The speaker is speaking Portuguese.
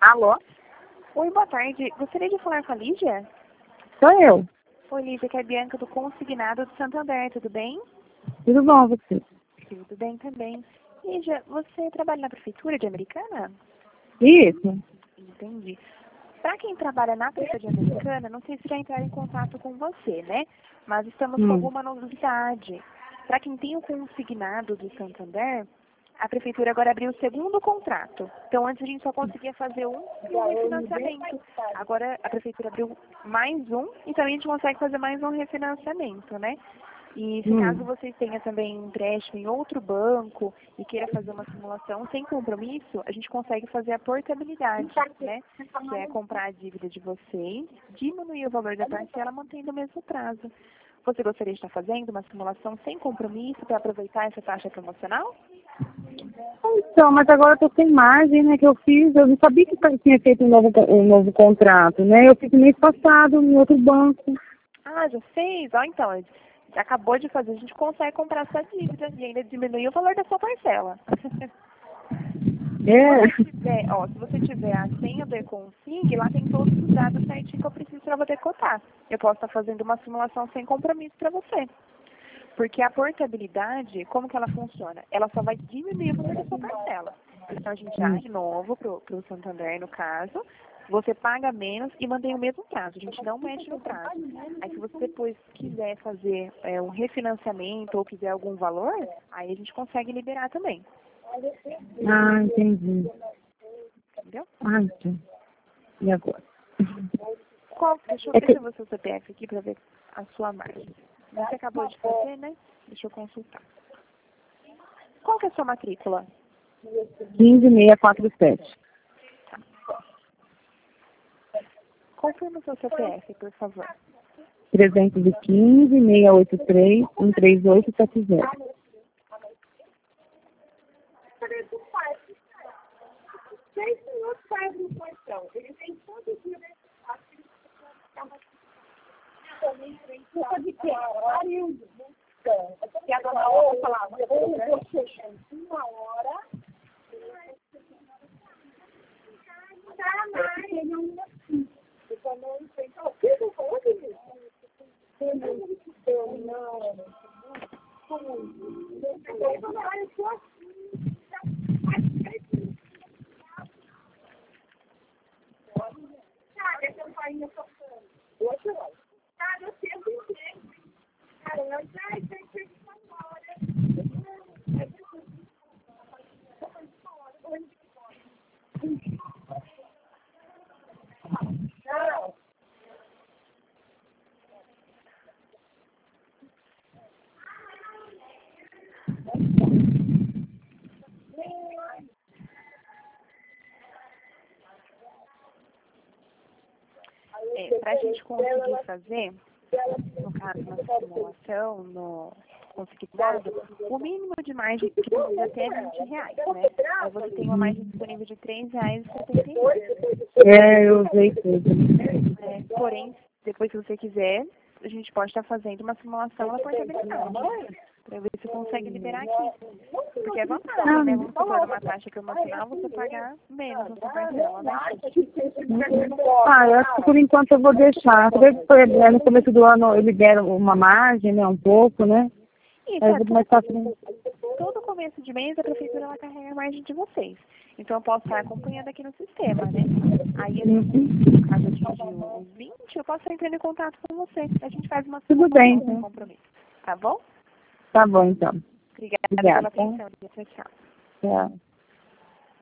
Alô? Oi, boa tarde. Gostaria de falar com a Lígia? Sou eu. Oi, Lígia, que é a Bianca do Consignado de Santander, tudo bem? Tudo bom, você? Tudo bem também. Lígia, você trabalha na Prefeitura de Americana? Isso. Entendi. Para quem trabalha na Prefeitura de Americana, não sei se já entraram em contato com você, né? Mas estamos com alguma novidade. Para quem tem o consignado do Santander, a Prefeitura agora abriu o segundo contrato. Então, antes a gente só conseguia fazer um refinanciamento. Agora a Prefeitura abriu mais um, então a gente consegue fazer mais um refinanciamento, né? E se caso vocês tenham também um empréstimo em outro banco e queira fazer uma simulação sem compromisso, a gente consegue fazer a portabilidade, né? Que é comprar a dívida de vocês, diminuir o valor da parcela, mantendo o mesmo prazo. Você gostaria de estar fazendo uma simulação sem compromisso para aproveitar essa taxa promocional? Então, mas agora eu tô sem margem, né, que eu fiz. Eu não sabia que tinha feito um novo contrato, né? Eu fiz mês passado em outro banco. Ah, já fez? Ó, então, já acabou de fazer, a gente consegue comprar essa dívida e ainda diminuir o valor da sua parcela. Se você tiver a senha do Econsig, lá tem todos os dados certinho que eu preciso para você cotar. Eu posso estar fazendo uma simulação sem compromisso para você. Porque a portabilidade, como que ela funciona? Ela só vai diminuir o valor da sua parcela. Então a gente abre de novo para o Santander, no caso, você paga menos e mantém o mesmo prazo. A gente não mexe no prazo. Aí se você depois quiser fazer um refinanciamento ou quiser algum valor, aí a gente consegue liberar também. Ah, entendi. Entendeu? Ah, então. E agora? Deixa eu ver o seu CPF aqui para ver a sua margem. Você acabou de fazer, né? Deixa eu consultar. Qual que é a sua matrícula? 15647. Confirma o seu CPF, por favor. 315-683-13870. Pode ter, que a dona Olga falava, uma hora, Para a gente conseguir fazer, no caso, na simulação, no consignado, o mínimo de margem que precisa ter é R$20, né? Aí você tem uma margem disponível de R$3,71. Eu usei tudo. Porém, depois, se você quiser, a gente pode estar fazendo uma simulação na portabilidade, para ver se consegue liberar aqui. Porque é vantagem, né? Vamos supor, uma taxa promocional, você pagar menos na sua parcela, né? Eu acho que por enquanto eu vou deixar. No começo do ano eu libero uma margem, né? Um pouco, né? Isso, Aí eu vou começar todo começo de mês a prefeitura ela carrega a margem de vocês. Então eu posso estar acompanhando aqui no sistema, né? Aí, caso atingir os 20, eu posso estar entrando em contato com você. A gente faz uma bem, sem compromisso. Tá bom? Tá bom, então. Obrigada pela atenção. Tchau, tchau. Tchau.